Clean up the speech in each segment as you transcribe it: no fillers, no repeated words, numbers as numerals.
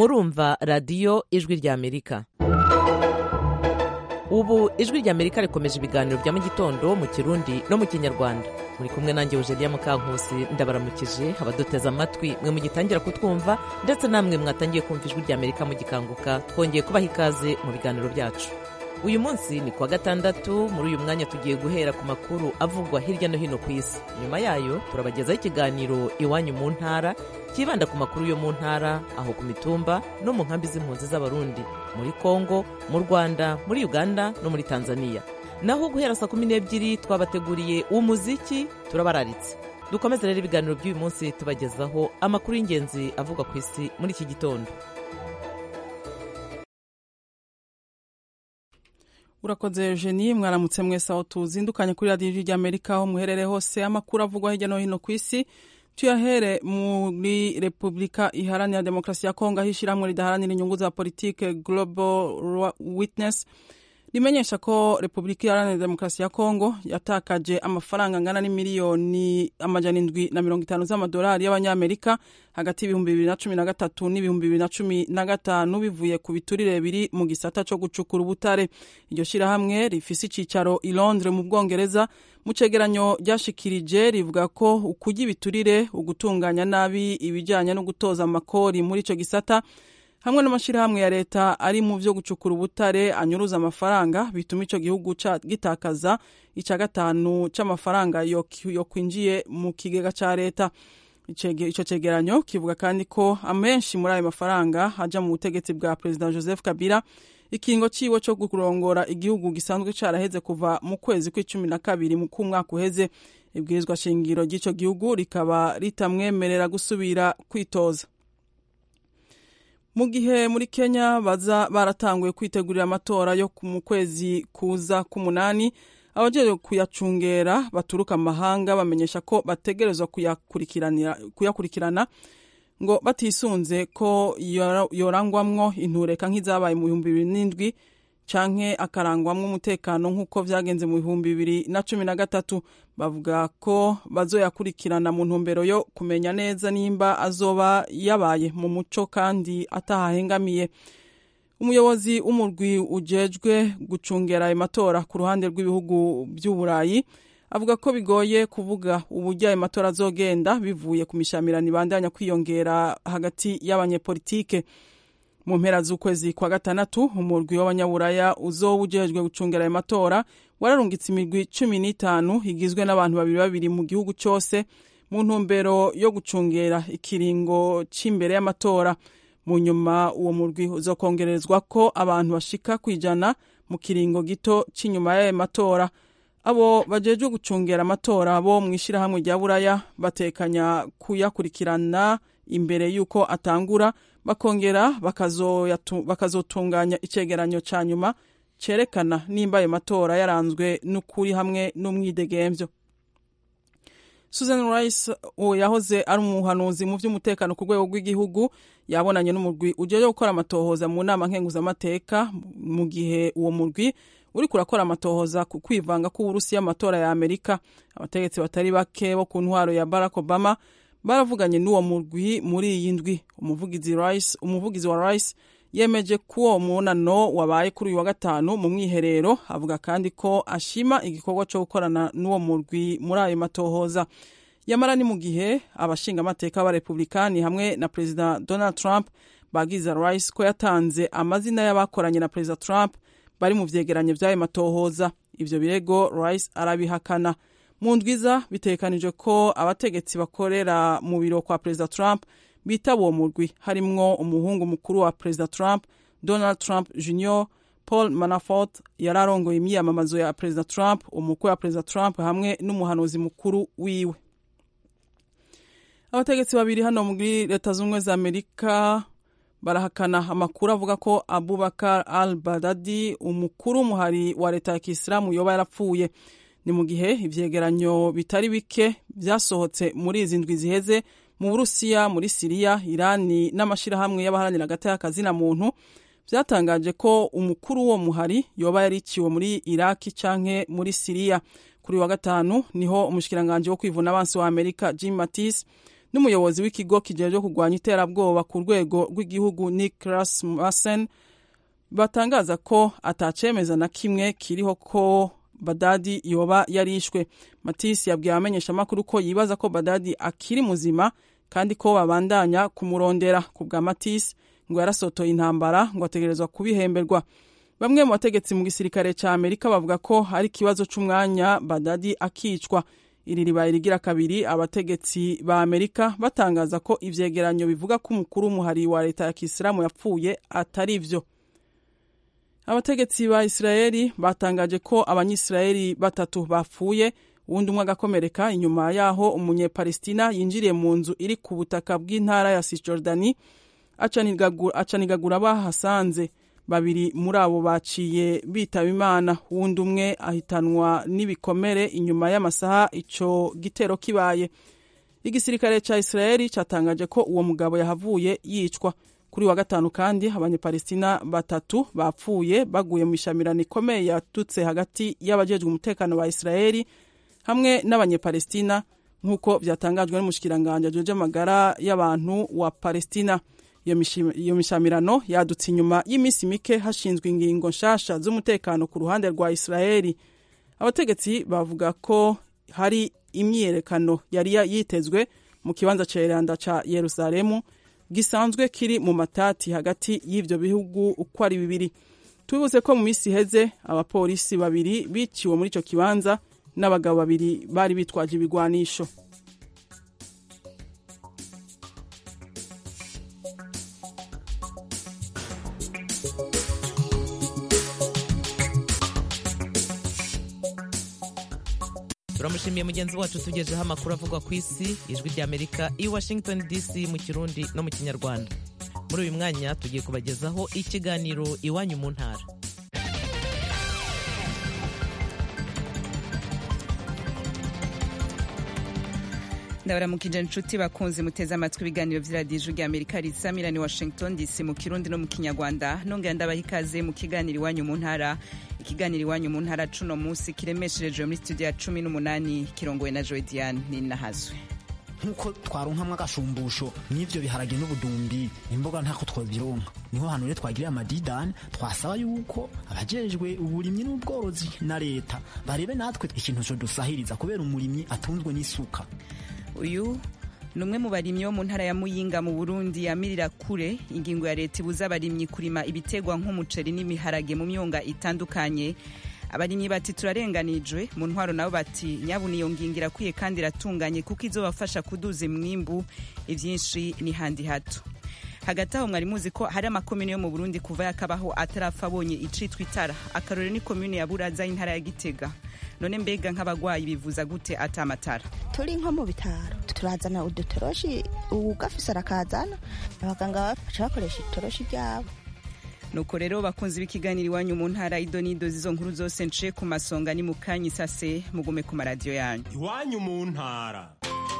murumva radiyo ijwi ry'Amerika. Ubu ijwi ry'Amerika rikomeje ibiganiro bya mu gitondo mu Kirundi no mu Kinyarwanda. Muri kumwe nanjye Eugenia Mukankusi, ndabaramukije abaduteze amatwi mwe mugitangira kutwumva ndetse namwe mwatangiye kumva ijwi ry'Amerika mugikanguka. Twongeye kubaha ikaze mu biganiro byacu. Uyu munsi ni kuwa gatandatu. Muri uyu mwanya tugiye guhera ku makuru avugwa hirya no hino ku isi. Nyuma yayo turabagezaho ikiganiro Iwanyu mu ntara kibanda ku makuru yo mu ntara, aho ku mitumba no mu nkambi z'impunzi z'Abarundi muri Kongo, mu Rwanda, muri Uganda no muri Tanzania. Naho guhera saa 12 twabateguriye umuziki turabararitse. Dukomeze rero ibiganiro by'uyu munsi tubagezaho amakuru y'ingenzi avugwa ku isi muri iki gitondo. Urakoze Eugenie, mwaramutse mwese aho tuzindukanye kuri radiyo y'Amerika aho muherere hose. Amakuru avugwa hirya no hino ku isi tuyahere muri Repubulika Iharanira Demokarasi ya Kongo, aho ishyirahamwe ridaharanira inyungu za politike Global Witness rimenyesha ko Repubulika Iharanira Demokarasi ya Kongo yatakaje amafaranga angana n'imiliyoni 750 z'amadolari y'abanyamerika hagati y'ibihumbi 2013 n'ibihumbi 2015 bivuye ku biturire biri mu gisata cyo gucukura ubutare. Iryo shirahamwe rifise icicaro i Londres mu Bwongereza. Mu cegeranyo ryashikirije rivuga ko ukujya ibiturire, ugutunganya nabi ibijyanye no gutoza amakori muri ico gisata hamwe n'amashirahamwe ya leta ari mu byo gucukura ubutare anyuruza amafaranga bituma ico gihugu gitakaza ica gatanu c'amafaranga yo kwinjiye mu kigega ca leta. Ico cegeranyo kivuga kandi ko amenshi muri ayo mafaranga haja mu butegetsi bwa President Joseph Kabila. Ikingo ciwe cyo kurongora igihugu gisanzwe caraheze kuva mu kwezi kwa12 mu kumwaka uheze. Ibwirizwa shingiro ry'ico gihugu rikaba ritamwemerera gusubira kwitoza. Mu gihe muri Kenya baratanguye kwitegurira amatora yo mu kwezi kuza k'umunani, abajeje kuyacungera baturuka amahanga bamenyesha ko bategerezwa kuyakurikirana ngo batisunze ko yorangwamwo intureka nk'izabaye mu 2007 canke akarangwamwo umutekano nk'uko vyagenze mu 2013. Bavuga ko bazoyakurikirana mu ntumbero yo kumenya neza nimba azoba yabaye mu muco kandi atahahengamiye. Umuyobozi w'umurwi ujejwe gucungera amatora ku ruhande rw'ibihugu by'Uburayi avuga ko bigoye kuvuga uburyo ayo matora azogenda bivuye ku mishamirano ibandanya kwiyongera hagati y'abanyepolitike. Mu mpera z'ukwezi kwa gatandatu umurwi w'abanyaburaya uzowujejwe gucungera ayo matora wararungitse imigwi 15 igizwe n'abantu babiri mu gihugu cyose mu ntumbero yo gucungera ikiringo c'imbere y'amatora. Mu nyuma uwo murwi uzokongerezwa ko abantu bashika kwijana mu kiringo gito c'inyuma y'ayo matora. Abo bajejwe gucungera amatora bo mwishirahamwe rya Buraya batekanya kuyakurikirana imbere yuko atangura, bakongera bakazotunganya icegeranyo ca nyuma cerekana nimba ayo matora yaranzwe n'ukuri hamwe n'umwidegemvyo. Susan Rice yahoze ari umuhanuzi mu vy'umutekano ku rwego rw'igihugu yabonanye n'umurwi ujeje gukora amatohoza mu nama nkenguzamateka mu gihe uwo murwi uri kurakora amatohoza ku kwivanga k'Uburusiya amatora ya Amerika. Abategetsi batari bake bo ku ntwaro ya Barack Obama baravuganye n'uwo murwi muri iyi ndwi. Umuvugizi wa Rice yemeje ko uwo munano wabaye kuri uyu wa gatanu mu mwiherero. Avuga kandi ko ashima igikorwa cyo gukorana n'uwo murwi muri ayo matohoza. Yamara ni mu gihe abashinga amateka b'abarepublikani hamwe na President Donald Trump bagize Rice ko yatanze amazina y'abakoranye na President Trump bari mu vyegeranyo vy'ayo matohoza. Ivyo birego Rice arabihakana. Mu ndwiza bitekanijwe ko abategetsi bakorera mu biro kwa President Trump bitaba uwo murwi harimwo umuhungu mukuru wa President Trump, Donald Trump Jr., Paul Manafort yararongoye imyiyamamazo ya President Trump, umukwe wa President Trump hamwe n'umuhanuzi mukuru wiwe. Abategetsi babiri hano muri Leta Zunze za Amerika barahakana amakuru avuga ko Abubakar al-Baghdadi, umukuru w'umuhari wa leta ya Kisilamu, yoba yarapfuye. Ni mu gihe ivyegeranyo bitari bike vyasohotse muri izi ndwi ziheze mu Burusiya, muri Siriya, Irani n'amashirahamwe y'abaharanira agateka na muntu vyatangaje ko umukuru wo muhari yoba yariciwe muri Iraki canke muri Siriya. Kuri wa gatanu niho umushikiranganje wo kwivuna abansi wa Amerika Jim Mattis n'umuyobozi w'ikigo kijejwe kurwanya iterabwoba ku rwego rw'igihugu Nick Rasmussen batangaza ko atacemeza na kimwe kiriho ko Badadi yoba yarishwe. Matisse yabwiye abamenyeshamakuru ko yibaza ko Badadi akiri muzima kandi ko babandanya kumurondera. Ku bwa Matisse ngo yarasotoye intambara ngo ategerezwa kubihemberwa. Bamwe mu bategetsi mu gisirikare ca Amerika bavuga ko hari ikibazo c'umwanya Badadi akicwa. Iri ribaye rigira kabiri abategetsi ba Amerika batangaza ko ivyegeranyo bivuga ko umukuru w'umuhari wa leta ya Kisilamu yapfuye atari vyo. Abategetsi ba Israeli batangaje ko abanyisraeli 3 bapfuye, uwundi umwe agakomereka inyuma yaho umunyepalestina yinjiriye mu nzu iri ku butaka bw'intara ya Cisjordani acanigagura bahasanze. 2 muri abo baciye bitaba Imana, uwundi umwe ahitanwa n'ibikomere inyuma y'amasaha ico gitero kibaye. Igisirikare ca Israeli catangaje ko uwo mugabo yahavuye yicwa. Kuri wa gatanu kandi abanyepalestina 3 bapfuye baguye mu mishamirano ikomeye yatutse hagati y'abajejwe umutekano ba Israeli hamwe n'abanyepalestina nk'uko vyatangajwe n'umushikiranganje ajeje amagara y'abantu wa Palestina. Iyo mishamirano yadutse inyuma y'imisi mike hashinzwe ingingo nshasha z'umutekano ku ruhande rwa Israeli. Abategetsi bavuga ko hari imyiyerekano yari yitezwe mu kibanza ceranda ca Yerusalemu gisanzwe kiri mu matati hagati y'ivyo bihugu uko ari bibiri. Tubibuze ko mu misi heze abapolisi 2 biciwe muri ico kibanza n'abagabo 2 bari bitwaje ibigwanisho. turamushimiye mugenzi wacu tugejeho amakuru avugwa ku isi. Ijwi ry'Amerika i Washington DC mu Kirundi no mu Kinyarwanda. Muri uyu mwanya tugiye kubagezaho ikiganiro Iwanyu mu ntara. Ndabaramukije inshuti bakunze muteze amatwi ibiganiro vy'iradiyo Ijwi ry'Amerika risamira ni Washington DC mu Kirundi no mu Kinyarwanda. Nongera ndabaha ikaze mu kiganiro Iwanyu mu ntara. Ikiganiro Iwanyu mu ntara cuno munsi kiremeshereje muri studio ya 18 kirongowe na Joy Diane Ninahazwe. Nkuko twaronkamwe agashumbusho n'ivyo biharage n'ubudumbi imboga ntako twobironka, niho hano rero twagiriye amadidani twasaba yuko abajejwe uburimyi n'ubworozi na leta barebe natwe ikintu cyo dusahiriza kubera umurimyi atunzwe n'isuka. Uyu numwe mu barimyi bo mu ntara ya Muyinga mu Burundi yamirira kure ingingo ya leta ibuza abarimyi kurima ibitegwa nk'umuceri n'imiharage mu myonga itandukanye. Abarimyi bati turarenganijwe, mu ntwaro nabo bati nyabuni iyo ngingo irakwiye kandi iratunganye kuko izobafasha kuduza imwimbu, ivyinshi ni handi hato. Hagati aho mwari muzi ko hari amakomune yo mu Burundi kuva yakabaho atarafa abonye icitwa itara. Akarore ni komune ya Buraza intara ya Gitega. None mbega nk'abagwayi bivuza gute atamatara? Turi nko mu bitaro turazana udutoroshi, ugafise arakazana abaganga baca bakoresha itoroshi ryabo. Nuko rero bakunzi b'ikiganiro Iwanyu mu ntara idonido zizo nkuru zose nce ku masonga ni mukanyi sase mugume ku maradiyo yanyu. Iwanyu mu ntara.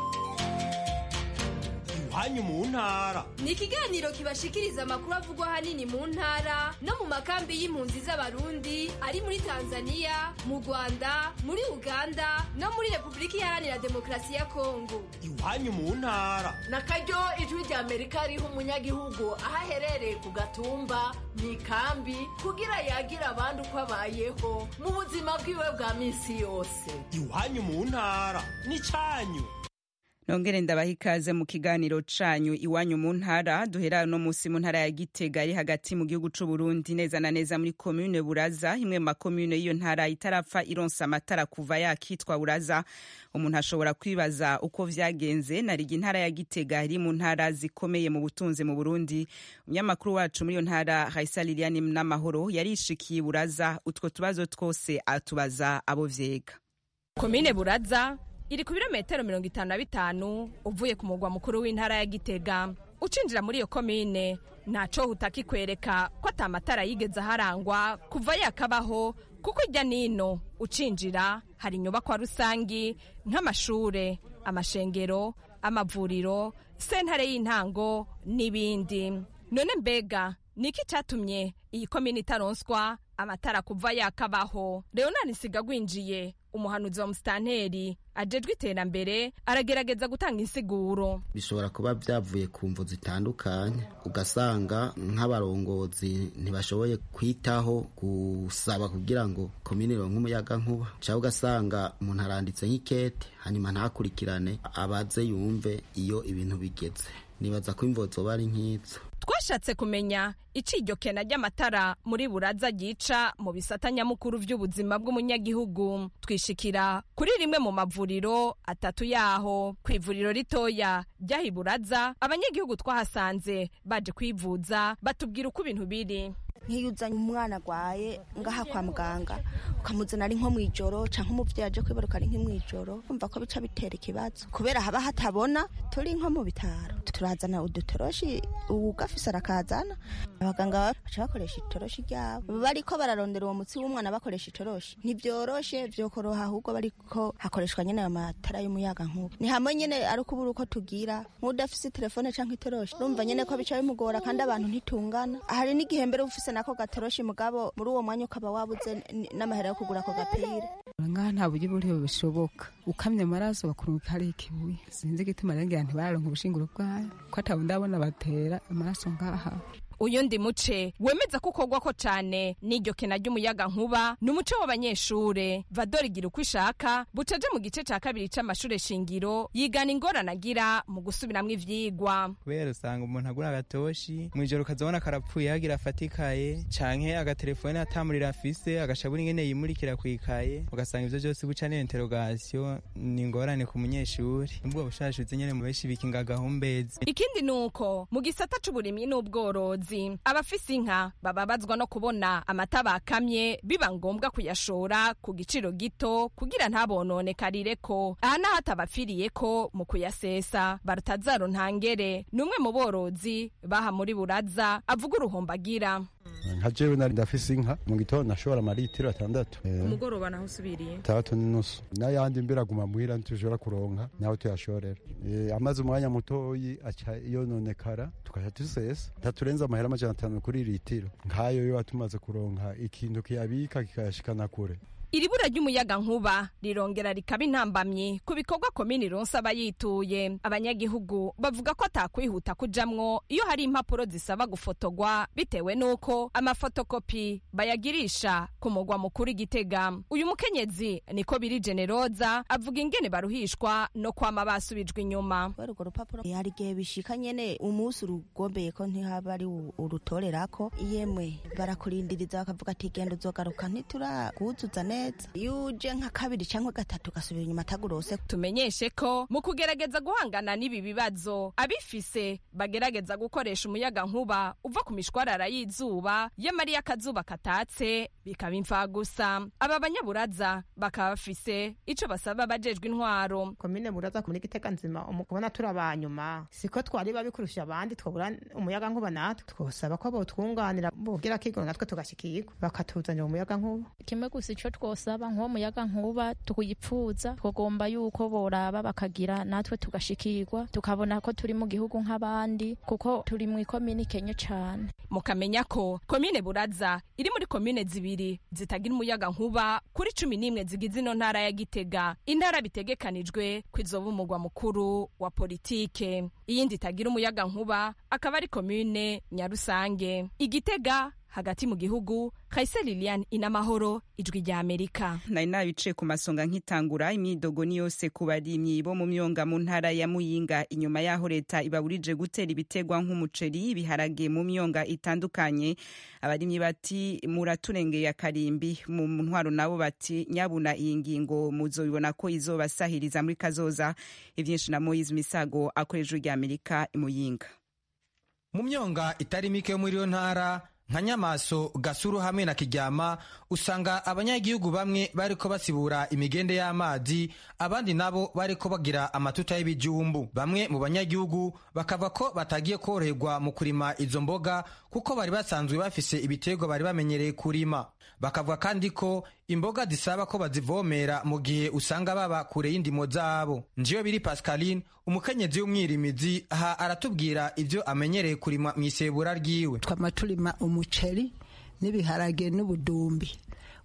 Iwanyu mu ntara ni ikiganiro kibashikiriza amakuru avugwa hanini mu ntara no mu makambi y'impunzi z'abarundi ari muri Tanzania, mu Rwanda, muri Uganda no muri Republika Iharanira Demokarasi ya Kongo. Iwanyu mu ntara nakaryo Ijwi ry'Amerika riha umunyagihugu aho aherereye ku gatumba mu ikambi kugira yagira abandi uko abayeho mu buzima bwiwe bwa misi yose. Iwanyu mu ntara ni canyu. Nongere ndabaha ikaze mu kiganiro canyu Iwanyu mu ntara. Duhera no musi mu ntara ya Gitega ari hagati mu gihugu c'u Burundi neza na neza muri commune Buraza, imwe mu makomune y'iyo ntara itarapfa ironsa amatara kuva yakitwa Buraza. Umuntu ashobora kwibaza uko vyagenze, narigi intara ya Gitega iri mu ntara zikomeye mu butunzi mu Burundi. Umunyamakuru wacu muri iyo ntara Raisa Liliane Namahoro yarishikiye Buraza, utwo tubazo twose atubaza abo vyega. Komine Buraza iri ku birometero 55 uvuye ku mugwa mukuru w'intara ya Gitega. Ucinjira muri iyo komine ntaco utakikwereka ko atamatara yigeze harangwa kuva yakabaho, kuko ijya nino ucinjira hari inyubakwa rusangi nk'amashure, amashengero, amavuriro, sentare y'intango n'ibindi. None mbega niki catumye iyi komine itaronswa amatara kuva yakabaho? Leonard Nsigagwinjiye umuhanuzi wa musitanteri ajejwe iterambere aragerageza gutanga insiguro. Bishobora kuba byavuye ku mvo zitandukanye, ugasanga nk'abarongozi ntibashoboye kwitaho gusaba kugira ngo komine ironke umuyaga nkuba, cyangwa ugasanga umuntu aranditse nk'ikete hanyuma ntakurikirane abaze yumve iyo ibintu bigeze. Nibaza ko imvo zoba ari nk'izo. Twashatse kumenya iryo kena ry'amatara muri Buraza ryica mu bisata nyamukuru vy'ubuzima bw'umunyagihugu. Twishikira kuri rimwe mu mavuriro atatu yaho. Ku ivuriro ritoya ryahi Buraza, abanyagihugu twahasanze baje kwivuza batubwira uko ibintu biri. Nk'iyo uzanye umwana agwaye ngaha kwa muganga ukamuzana ari nko mw'ijoro canke umuvyeyi aje kwibaruka ari nk'imw'ijoro, umva ko bica bitera ikibazo kubera haba hatabona. Turi nko mu bitaro turazana udutoroshi, ugafise arakazana, abaganga baca bakoresha itoroshi ryabo, bariko bararondera uwo mutsi w'umwana bakoresha itoroshi. Ntivyoroshe vyokoroha, ahubwo bariko hakoreshwa nyene ayo matara y'umuyaga nkuba. Ni hamwe nyene ari ukubura uko tugira, nk'udafise telefone canke itoroshi urumva nyene ko bica bimugora, kandi abantu ntitungana. Hari n'igihe mbere ufise nako gatoroshi mugabo muri uwo mwanya ukaba wabuze n'amahera yo kugura ako gapira. Ngaha nta buryo buriho bishoboka, ukamye amaraso bakurunka hari ikibuye. Sinzi igituma rengera ntibararonka ubushinguro bwayo, ko atabundi ndabona batera amaraso ngaha. Uyundi muce wemeza ko ukogwako cane n'iryo kena ry'umuyaga nkuba ni umuco w'abanyeshure. Vadori gira uko ishaka bucaje mu gice ca kabiri c'amashure shingiro yigana ingorane agira mu gusubiramwo ivyigwa. Kubera usanga umuntu agura agatoshi mw'ijoro ukazabona karapfuye hagira afatikaye, canke agatelefone atamurira afise agashabura ingene yimurikira kwikaye, ugasanga ivyo vyose buca n'interrogation. Ni ingorane ku munyeshuri. Ubwo bushashuze nyene mu benshi bikinga agahumbezi. Ikindi nuko mu gisata c'uburimyi n'ubworozi abafise inka bababazwa no kubona amata bakamye biba ngombwa kuyashora ku giciro gito kugira ntabononekariko. Aha naho atabapfiriyeko mu kuyasesa. Barutazaro Ntangere n'umwe mu borozi baha muri Buraza avuga uruhombo agira. Nka jewe nari ndafise inka, mu gitondo nashobora amaritiro 6. Umugoroba naho usubiriye 3.5. N'ayandi mbiraguma muhira ntitushobora kuronka naho tuyashorera. Amaze umwanya mutoyi aca yononekara tukaja tusesa, taturenza amahera 500 kuri litiro. Nkayo yo atumaze kuronka ikintu kiyabika kikayashikana kure. Iri bura ry'umuyaga nkuba rirongera rikaba intambamyi ku bikorwa komini ronse abayituye. Abanyagihugu bavuga ko atakwihuta kujamwo iyo hari impapuro zisaba gufotogwa bitewe nuko amafotokopi bayagirisha ku mugwa mukuru Gitega. Uyu mukenyezi niko biri Generoza avuga ingene baruhishwa no kwama basubijwe inyuma. Urwo rupapuro hari gihe bishika nyene umunsi urugombeye ko ntihaba ari urutorerako, yemwe barakurindiriza bakavuga ati genda uzogaruka ntiturakuzuza neza. Iyo uje nka kabiri cyangwa gatatu gasubira inyuma tagurose. Tumenyeshe ko mu kugerageza guhangana n'ibi bibazo abifise bagerageza gukoresha umuyaga nkuba uva ku mishwarara y'izuba y'amari y'akazuba katatse bikaba imfa gusa. Aba banyaburaza bakaba bafise ico basaba bajejwe intwaro. Komine Buraza ku Gitega nzima umukubona turabanyuma siko twari babikurusha abandi twabura umuyaga nkuba natwe twosaba ko botwunganira bogira kigo natwe tugashikirwa bakatuzanira umuyaga nkuba. Kimwe gusa ico twosaba nko muyaga nkuba tukuyipfuza twogomba yuko boraba bakagira natwe tugashikirwa tukabona ko turi mu gihugu nk'abandi kuko turi mu ikomine Kenya cyane. Mukamenya ko komine Buraza iri muri komine zibiri zitagira umuyaga nkuba kuri 11 zigize ino ntara ya Gitega. Intara bitegekanijwe kwizoba umugwa mukuru wa politike. Iyindi itagira umuyaga nkuba akaba ari komine Nyarusange. Igitega hagati mu gihugu. Kaise Lilian Inamahoro, Ijwi rya Amerika. Nari nabice ku masonga nkitangura imyidogo ni yose ku barimyi bo mu myonga mu ntara ya Muyinga inyuma yaho leta ibaburije gutera ibitegwa nk'umuceri ibiharage mu myonga itandukanye. Abarimyi bati muraturengeye akarimbi, mu ntwaro nabo bati nyabuna iyi ngingo muzobibona ko izobasahiriza muri kazoza. Ivyinshi na Moise Misago akoresha Ijwi rya Amerika i Muyinga. Mu myonga itari mike yo muri yo ntara nka Nyamaso, Gasuru hamwe na Kiryama usanga abanyagihugu bamwe bariko basibura imigende y'amazi, abandi nabo bariko bagira amatuta y'ibijumbu. Bamwe mu banyagihugu bakava ko batagiye koroherwa mu kurima izo mboga kuko bari basanzwe bafise ibiterwa bari bamenyereye kurima. Bakavuga kandi ko imboga zisaba ko bazivomera mu gihe usanga baba kure y'indimo zabo. Njiyo biri Pascaline, umukenyezi w'umwirimizi, aha aratubwira ivyo amenyereye kurima mw'isebura ryiwe. Twama turima umuceri n'ibiharage n'ubudumbi.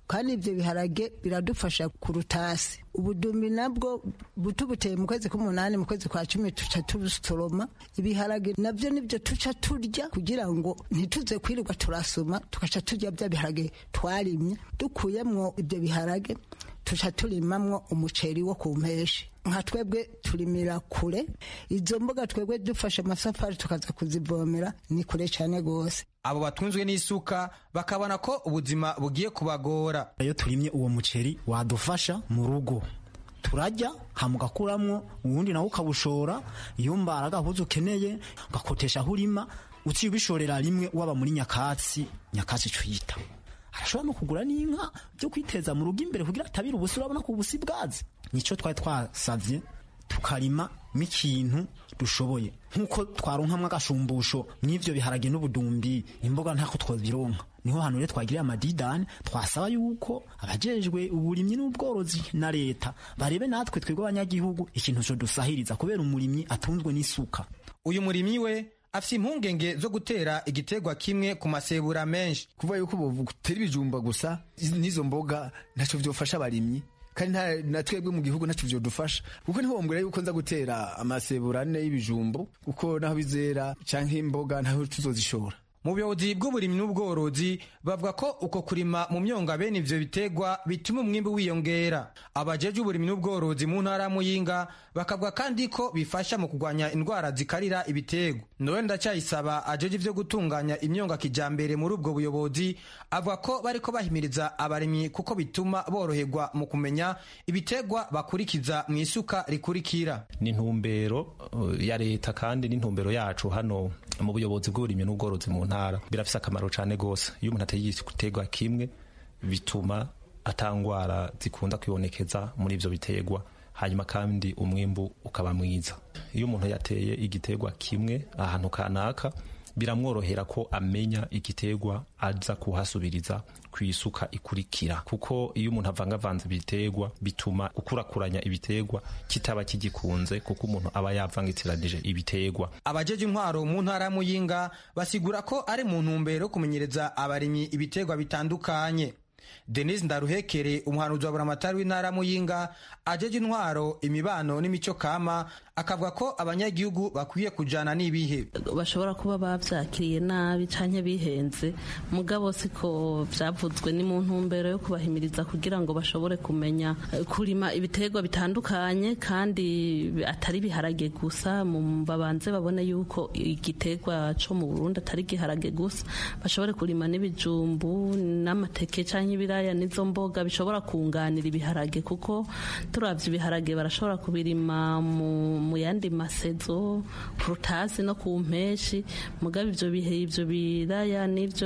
kandi ivyo biharage biradufasha kurutasi. Ubudumbi nabwo butubuteye mu kwezi k'umunani, mu kwezi kwa 10 tuca tubusoroma. Ibiharage navyo nivyo tuca turya kugira ngo ntituze kwirirwa turasoma, tukaca turya bya biharage twarimye. Dukuyemwo ibyo biharage tuca turimamwo umuceri wo ku mpeshi. Nka twebwe turimira kure, izo mboga twebwe dufashe amasafari tukaza kuzivomera ni kure cyane gose. Abo batunzwe n'isuka bakabona ko ubuzima bugiye kubagora. Iyo turimye uwo muceri wadufasha mu rugo, turajya hamugakuramwo ubundi nawe ukabushora, iyo mbaraga huzo ukeneye ugakotesha aho urima, uciye ubishorera rimwe waba muri nyakatsi cuyita. Arashobora no kugura n'inka byo kwiteza mu rugo imbere kugira atabira ubusi, urabona ko ubusi bwazi. Nico twari twasavye tukarima mikintu dushoboye, nkuko twaronkamwe agashumbusho n'ivyo biharage n'ubudumbi, imboga ntako twozironka. Niho hano rero twagiriye amadidane, twasaba yuko abajejwe uburimyi n'ubworozi na leta barebe natwe twebwe abanyagihugu ikintu cyo dusahiriza, kubera umurimyi atunzwe n'isuka. Uyu murimyi we afite impungenge zo gutera igitegwa kimwe ku masebura menshi, kuva yuko botera ibijumba gusa n'izo mboga ntacyo vyofasha abarimyi, kandi na twebwe mu gihugu ntacyo vyodufasha, kuko niho bombwira yuko nza gutera amasebura ane y'ibijumbo, kuko naho bizera canke imboga naho tuzozishora. Mu buyobozi bw'uburimyi n'ubworozi bavuga ko uko kurima mu myonga bene ivyo bitegwa bituma umwimbu wiyongera. Abajeje uburimyi n'ubworozi mu ntara ya Muyinga bakavuga kandi ko bifasha mu kugwanya indwara zikarira ibitegwa. Noel Ndacyayisaba ajeje ivyo gutunganya imyonga kijambere muri ubwo buyobozi avuga ko bariko bahimiriza abarimyi kuko bituma boroherwa mu kumenya ibitegwa bakurikiza mu isuka rikurikira. Ni ntumbero ya leta kandi n'intumbero yacu hano mu buyobozi bw'uburimyi n'ubworozi mu ntara. Birafise akamaro cane gose. Iyo umuntu ateye igitegwa kimwe bituma atangwara zikunda kwibonekeza muri ivyo bitegwa, hanyuma kandi umwimbu ukaba mwiza. Iyo umuntu yateye igitegwa kimwe ahantu kanaka biramworohera ko amenya igitegwa aza kuhasubiriza kwisuka ikurikira, kuko iyo umuntu avangavanze ibitegwa bituma gukurakuranya ibitegwa kitaba kigikunze, kuko umuntu aba yavangitiranije ibitegwa. Abajeje intwaro mu ntara ya Muyinga basigura ko ari mu ntumbero yo kumenyereza abarimyi ibitegwa bitandukanye. Denise Ndaruhekere, umuhanuzi wa buramatari w'intara Muyinga ajeje intwaro, imibano n'imico kama, akavuga ko abanyagihugu bakwiye kujana n'ibihe. Bashobora kuba bavyakiriye nabi canke bihenze, mugabo siko vyavuzwe, ni mu ntumbero yo kubahimiriza kugira ngo bashobore kumenya kurima ibitegwa bitandukanye kandi atari biharage gusa. Babanze babone yuko igitegwa co mu Burundi atari giharage gusa, bashobore kurima n'ibijumbu n'amateke canke ibiraya n'izo mboga bishobora kunganira ibiharage, kuko turavye ibiharage barashobora kubirima mu yandi masezo kurutazi no ku mpeshi, mugabe ivyo bihe ivyo biraya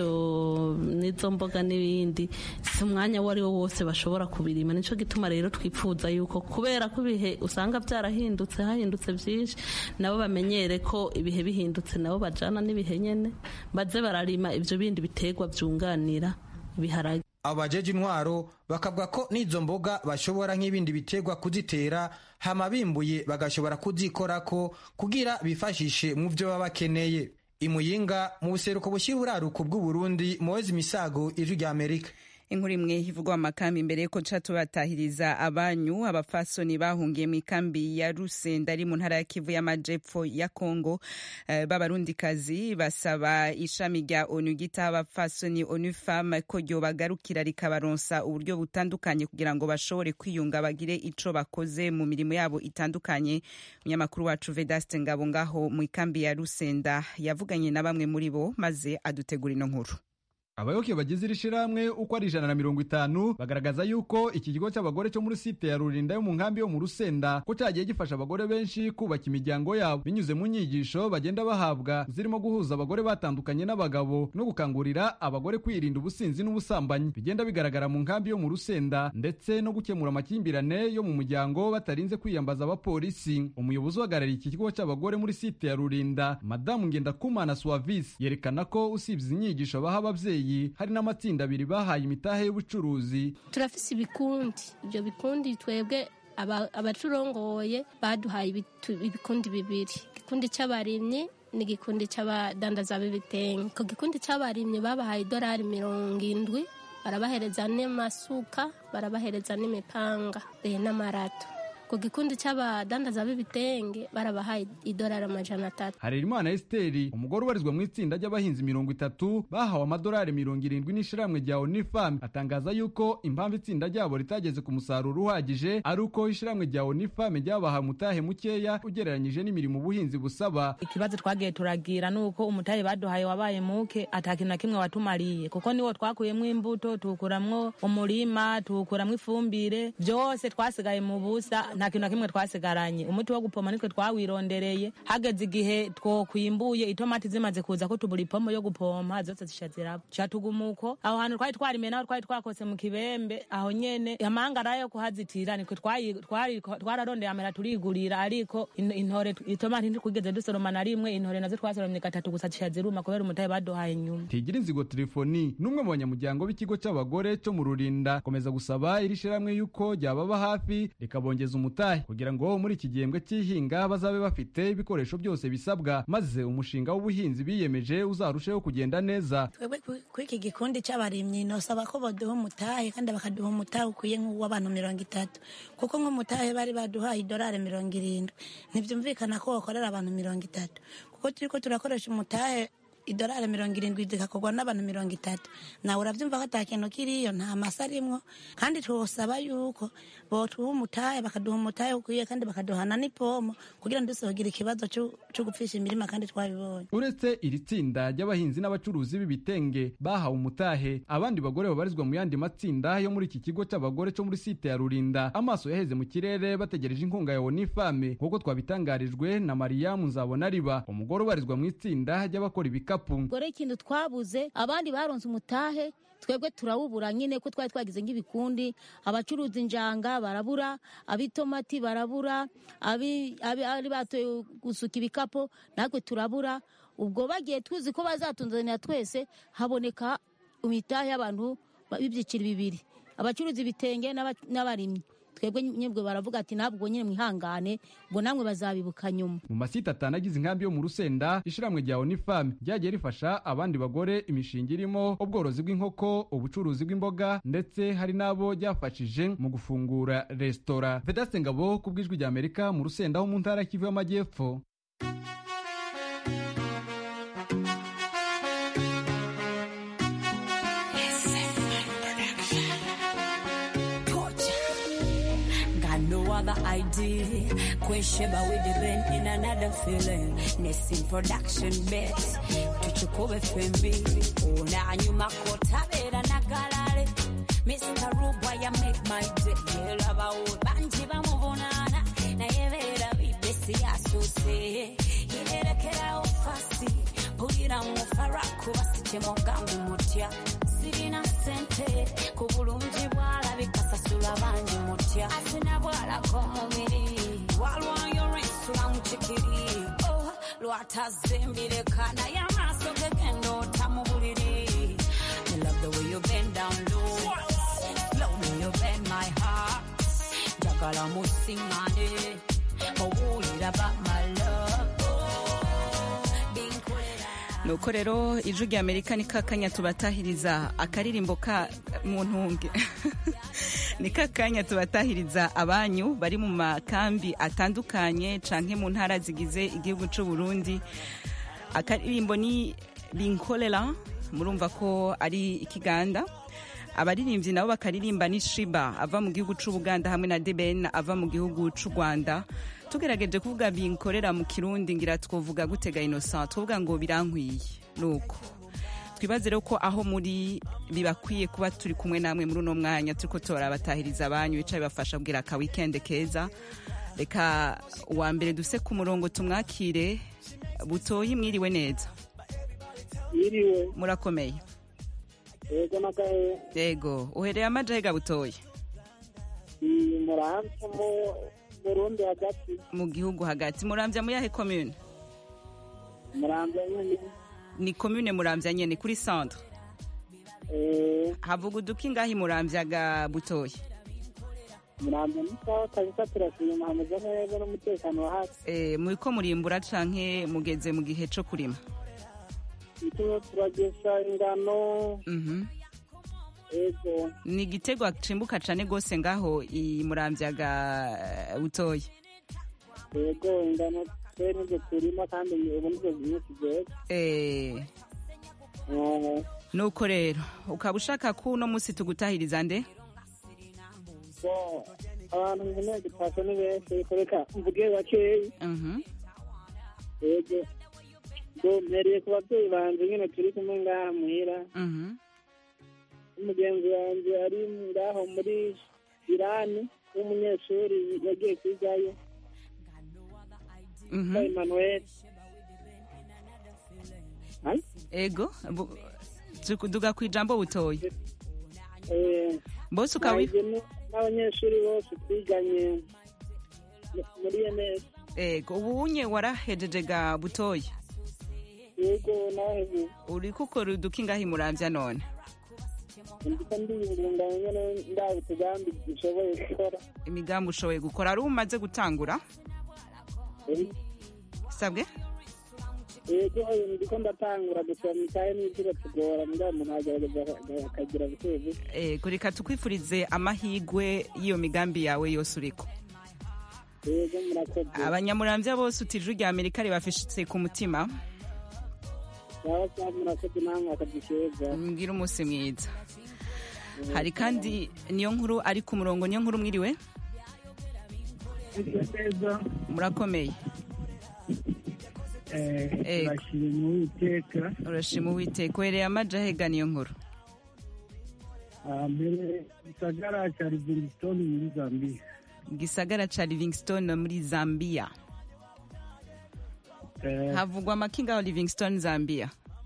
n'izo mboga n'ibindi si umwanya wari wo wose bashobora kubirima. Nico gituma rero twipfuza yuko kubera ko ibihe usanga hahindutse vyinshi, nabo bamenyere ko ibihe bihindutse nabo bajana n'ibihe nyene, baze bararima ivyo bindi bitegwa vyunganira ibiharage. Abajeje intwaro bakavuga ko n'izo mboga bashobora nk'ibindi bitegwa kuzitera, hama bimbuye bagashobora kuzikorako kugira bifashishe mu vyo baba bakeneye. Imuyinga mu buseruko bushyira uraruko bw'Uburundi, Moezi Misago, Ijwi rya Amerika. Inkuru imwe ivugwa amakambi imbere ko tubatahiriza abanyu abafasoni bahungiye mu ikambi ya Rusenda ari mu ntara ya Kivu y'Amajepfo ya Kongo. B'abarundikazi basaba ishami rya ONU gita abafasoni ONU Femme ko ryo bagarukira rikabaronsa uburyo butandukanye kugira ngo bashobore kwiyunga bagire ico bakoze mu mirimo yabo itandukanye. Umunyamakuru wacu Vedaste Ngabo ngaho mu ikambi ya Rusenda yavuganye na bamwe muri bo maze adutegura ino nkuru. Abayoboke bagize iri shirahamwe uko ari 150 bagaragaza yuko iki kigo cy'abagore cyo muri site ya Rurinda yo mu nkambi yo mu Rusenda ko cyagiye gifasha abagore benshi kubaka imiryango yabo binyuze mu nyigisho bagenda bahabwa zirimo guhuza abagore batandukanye n'abagabo no gukangurira abagore kwirinda ubusinzi n'ubusambanyi bigenda bigaragara mu nkambi yo mu Rusenda, ndetse no gukemura amakimbirane yo mu muryango batarinze kwiyambaza abapolisi. Umuyobozi uhagarariye iki kigo cy'abagore muri site ya Rurinda, Madamu Ngendakumana Suavis, yerekana ko usibye inyigisho baha abavyeyi hari n'amatsinda abiri bahaye imitahe y'ubucuruzi. Turafise ibyo bikundi twebwe abacurongoye baduhaye ibikundi bibiri, igikundi cy'abarimyi n'igikundi cy'abadandaza b'ibitenge. Ko gikundi cy'abarimyi babahaye $70 barabahereza n'amasuka, barabahereza n'imipanga n'amarato. Ku gikundi cy'abadandaza b'ibitenge barabahaye $100. Harerimana Esteri, umugore ubarizwa mu itsinda ry'abahinzi 30 bahawe $70 n'ishiramwe rya Onifam, atangaza yuko impamvu itsinda ryabo ritageze ku musaruro uhagije ari uko ishiramwe rya Onifam ryabaha mutahe mukeya ugereranyije n'imirimo ubuhinzi busaba. Ikibazo twagiye turagira nuko umutahe baduhaye wabaye muke, atakintu na kimwe watumariye, kuko niwo twakuyemwo imbuto, tukuramwo umurima, tukuramwo ifumbire, byose twasigaye mu busa, nta kintu na kimwe twasigaranye. Umuti wo gupoma nitwe twawirondereye, hageze igihe twokwimbuye itomati zimaze kuza ko tubura ipombo yo gupompa, zose zishazirabo catugumuko. Aho hantu twari twarime naho twari twakose mu kibembe, aho nyene amangara yo kuhazitira nitwe twararondeye amera turigurira, ariko intore itomati ntikugeze dusoroma na rimwe, intore nazo twasoromye gatatu gusa zishaziruma kubera umutahe baduhaye nyuma. Tigira inzigo telefoni numwe mu banyamuryango b'ikigo cy'abagore cyo mu Rurinda komeza gusaba iri shiramwe yuko ryababa hafi rikabongeza umutahe kugira ngo muri iki gihembwe cy'ihinga bazabe bafite ibikoresho byose bisabwa, maze umushinga w'ubuhinzi biyemeje uzarusheho kugenda neza. Twebwe kuri iki gikundi cy'abarimyi nosaba ko baduha umutahe kandi bakaduha umutahe ukwiye nk'uw'abantu 30, kuko nk'umutahe bari baduhaye $70 ntibyumvikana ko wakorera abantu 30, kuko turiko turakoresha umutahe $70 zikakorwa n'abantu 30. Nawe urabyumva ko atakintu kiriyo, nta masa arimwo, kandi twosaba yuko botuha umutahe bakaduha umutahe ukwiye kandi bakaduhana n'ipomo kugira ngo dusohogire ikibazo cyo gupfisha imirima kandi twabibonye. Uretse iri tsinda ry'abahinzi n'abacuruzi b'ibitenge bahawe umutahe, abandi bagore babarizwa mu yandi matsinda yo muri iki kigo cy'abagore cyo muri site ya Rurinda amaso yaheze mu kirere bategereje inkunga ya Onifame, nk'uko twabitangarijwe na Mariyamu Nzabonariba, umugore ubarizwa mu itsinda ry'abakora ibikapu. Gore ikintu twabuze, abandi baronse umutahe, twebwe turawubura nyine ko twari twagize nk'ibikundi, abacuruza injanga barabura, abitomati barabura, ari batoye gusuka ibikapo natwe turabura. Ubwo bagiye tuzi ko bazatunzanira twese, haboneka umitahe y'abantu b'ibyiciro bibiri, abacuruza ibitenge n'abarimyi. Twebwe nyebwe baravuga ati nabwo nyine mwihangane, ngo namwe bazabibuka nyuma. Mu masita 5 agize inkambi yo mu Rusenda, ishiramwe rya Onifam ryagiye rifasha abandi bagore imishinga irimo ubworozi bw'inkoko, ubucuruzi bw'imboga, ndetse hari nabo ryafashije mu gufungura restaurant. Vedaste Ngabo ku bw'ijwi rya Amerika mu Rusenda ho mu ntara y'Kivu y'Amajyepfo. The idea, Kwesheba with the rain in another feeling. Nesting production bet, Tuchukove FMB. Una nyuma kota vera nagalale. Mr. Ruba ya make my day. Lava o banji ba mubonana. Na yevera bibesi asose. Yere kera ofasi. Pulira mu faraku basike mogangu mutya. Sirina sente kubulungi bwala bikasasula banji mutya. Asina bwala komumiri walwa yorisula muchikiri. Oh lwatazimbire kana yamaso gekendo tamubuliri. I love the way you bend down low, slowly you bend my heart. Jagala musingane owulira about my love. Nuko rero ijwi rya Amerika ni kakanya tubatahiriza akaririmbo ka muntunge ni kakanya tubatahiriza abanyu bari mu makambi atandukanye canke mu ntara zigize igihugu c'u Burundi. Akaririmbo ni Binkolela, murumva ko ari ikiganda. Abaririmbyi nabo bakaririmba ni Shiba ava mu gihugu c'u Buganda hamwe na Deben ava mu gihugu c'u Rwanda. Tugerageje kuvuga binkorera mu Kirundi ngira twovuga gutega Innocent, twovuga ngo birankwiye. Nuko twibaze rero ko aho muri bibakwiye kuba turi kumwe namwe muri uno mwanya turiko batahiriza abanyu bicaye bafasha kugira ka weekend keza. Reka wa mbere duse ku murongo tumwakire. Butoyi mwiriwe neza? Mwiriwe. Murakomeye? Yego nakaye. Yego, uhereye amajega Butoyi? Muramvya mu Burundi hagati. Mu gihugu hagati. Muramvya mu yahe commune? Muramvya nyene. Ni commune Muramvya nyene kuri centre. Havuga uduki ngahi Muramvya Butoyi? Muramvya nikaho kabisa turashima hameze neza n'umutekano wa hasi. Muriko murimbura canke mugeze mu gihe co kurima? Ito turagesha ingano. Ego. Ni igitego cimbuka cane gose ngaho i Muramvyaga Butoyi. Ego ingano twe n'ibyo turima kandi ubu nibyo byinshi byose. Nuko rero ukaba ushaka ko uno munsi tugutahiriza nde? Abantu nyine gipasa ni benshi reka mvuge bakeyi. Ego mpereye ku babyeyi banje nyine turi kumwe ngaha muhira. Umugenzi wanjye ari ngaho muri Irani w'umunyeshuri yagiye kwigayo. Emmanuel. Ego duga kwijambo Butoyi. Bose ukawi n'abanyeshuri bose twiganye muri MS. Ego ubunye warahejeje ga Butoyi. Yego naheje. Uri kukora udukinga hi Muramvya none. Imigambi ushoboye gukora ari umaze gutangura? Sabwe? Yego ndiko ndatangura gusa mitaye n'ibyo tugora ndamu ntagerageza akagira buteje. Kureka tukwifurize amahigwe y'iyo migambi yawe yose uriko. Yego murakoze. Abanyamuramvya bose utije rya Amerika ribafishitse ku mutima. Mbwira umunsi mwiza. Hari kandi niyo nkuru ari ku murongo. Niyo nkuru mwiriwe? Murakomeye. Urashima Uwiteka. Wereye amajahega niyo nkuru? Gisagara ca Livingstone muri Zambia. Gisagara ca Livingstone muri Zambia. Havugwa amakinga wa Livingstone Zambia.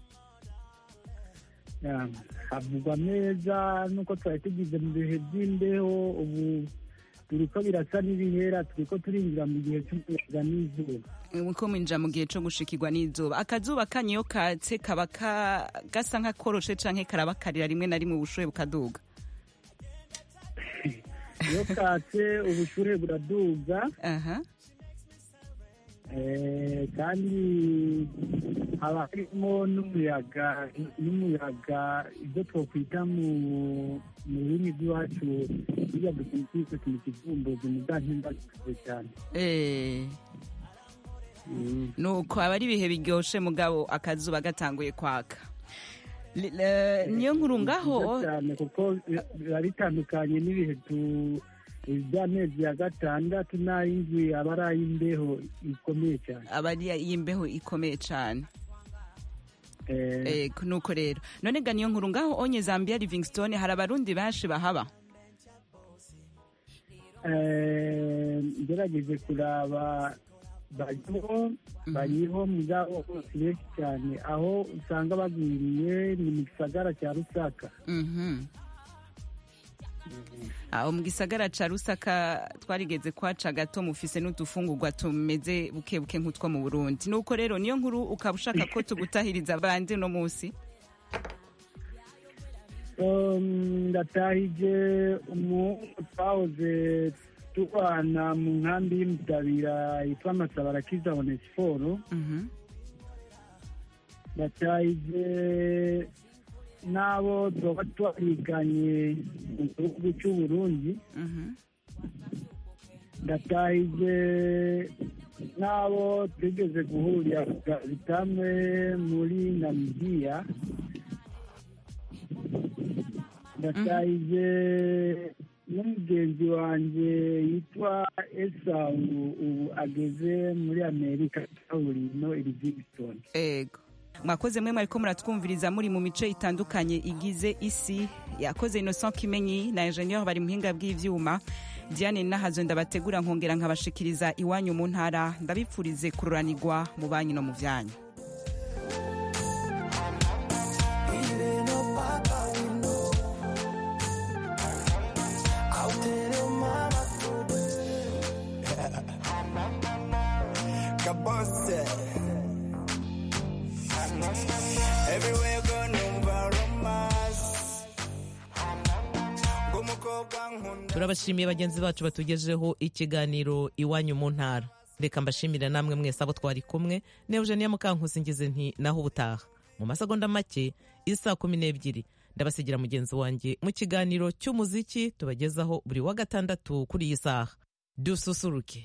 Havugwa neza nuko twari tugize mu bihe by'imbeho, ubu turiko birasa n'ibihera, turiko turinjira mu gihe cy'umuyaga n'izuba. Uko mwinjira mu gihe cyo gushikirwa n'izuba. Akazuba kanyo katse kaba gasa nk'akoroshe canke karabakarira rimwe na rimwe ubushuhe bukaduga. Iyo katse ubushuhe buraduga. Kandi haba harimo n'umuyaga ibyo twakwita mu rurimi rw'iwacu bijya gusa mu kivumbuzi mu bwantimba cyane. Nuko aba ari ibihe biryoshe mugabo akazuba gatanguye kwaka. Niyo nkuru ngaho cyane kuko biba bitandukanye n'ibihe iby'amezi ya gatandatu n'ay'indwi aba ari ay'imbeho ikomeye cyane. Aba ari ay'imbeho ikomeye cyane. Nuko rero none ga niyo nkuru ngaho onye Zambia Livingstone hari abarundi benshi bahaba? Ngerageje kuraba bariho mugabo benshi cyane, aho usanga bagwiriye ni mu gisagara cya Rusaka. Aho mu gisagara ca Rusaka twarigeze kwaca gato mufise n'udufungurwa tumeze buke buke nk'utwo mu Burundi. Nuko rero niyo nkuru ukaba ushaka ko tugutahiriza bande no munsi? Ndatahije umuntu twahoze tubana mu nkambi y'Umutabira yitwa Masabarakiza Onesiforo. Ndatahije n'abo tuba twariganye mu gihugu cy'u Burundi. Ndatahije n'abo twigeze guhurira bitamwe muri Namibia. Ndatahije n'umugenzi wanjye yitwa Esau, ubu ageze muri Amerika kaburino i Livingstone. Ego mwakoze mwe mwariko muratwumviriza muri mu mice itandukanye igize isi. Yakoze Innocent Kimenyi na Engineer bari muhinga bw'ivyuma. Diane Nahazo ndabategura nkongera nkabashikiriza iwanyu mu ntara. Ndabipfurize kururanirwa mu banyu no mu vyanyu. turabashimiye bagenzi bacu batugejeho ikiganiro iwanyu mu ntara. Reka mbashimire namwe mwese abo twari kumwe. Ne Eugenia Mukankusi ngize nti naho ubutaha mu masegonda make isa 12 ndabasigira mugenzi wanjye mu kiganiro cy'umuziki tubagezaho buri wa gatandatu kuri iyi saha. Dususuruke.